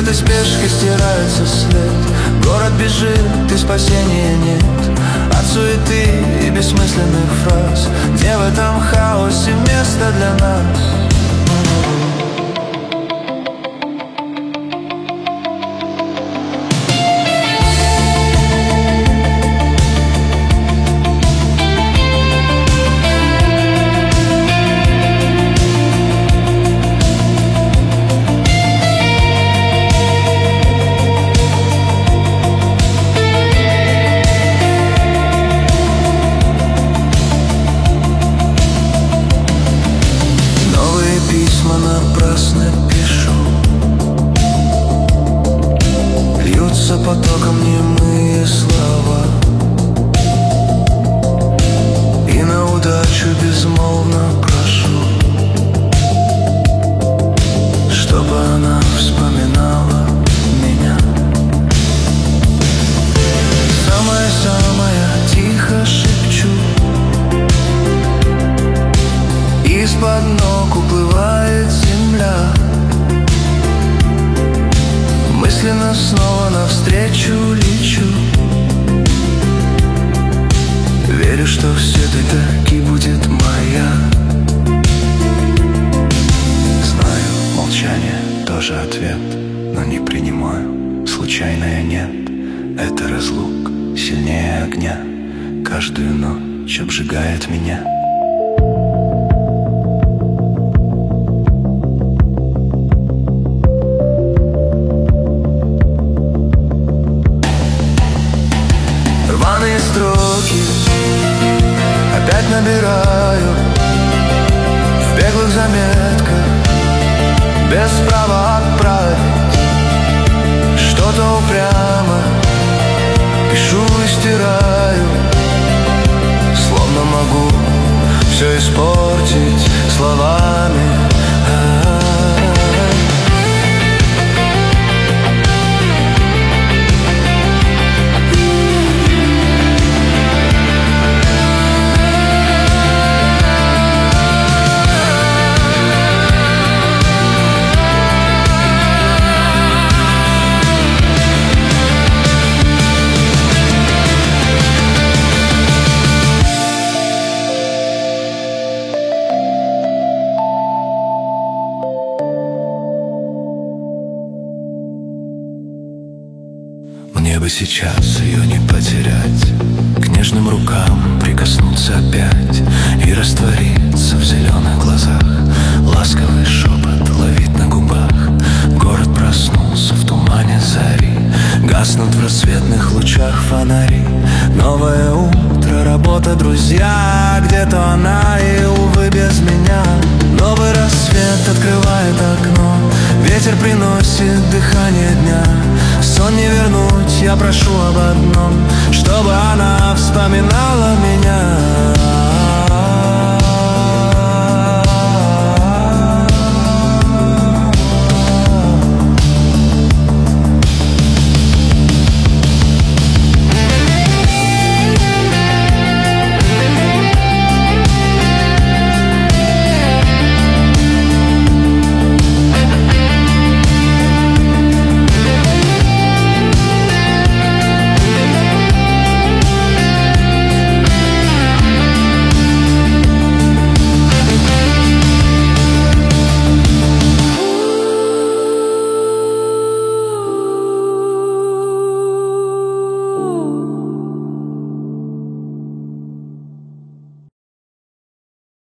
этой спешке стирается след. Город бежит и спасения нет от суеты и бессмысленных фраз. Где в этом хаосе место для нас? Напрасно пишу, льются потоком немые слова, и на удачу безмолвно прошу, чтобы она вспоминала меня. Самое-самое тихо шепчу, из-под ног уплывает земля. Мысленно снова навстречу лечу, верю, что все таки будет моя. Знаю, молчание тоже ответ, но не принимаю. Случайное нет, это разлук сильнее огня, каждую ночь обжигает меня. Рваные строки опять набираю в беглых заметках, без права отправить. Что-то упрямо пишу и стираю, словно могу все испортить словами. Мне бы сейчас ее не потерять, к нежным рукам прикоснуться опять и раствориться в зеленых глазах. Ласковый шепот ловить на губах. Город проснулся в тумане зари, гаснут в рассветных лучах фонари. Новое утро, работа, друзья, где-то она и, увы, без меня. Новый рассвет открывает окно, ветер приносит дыхание дня. Сон не вернуть, я прошу об одном, чтобы она вспоминала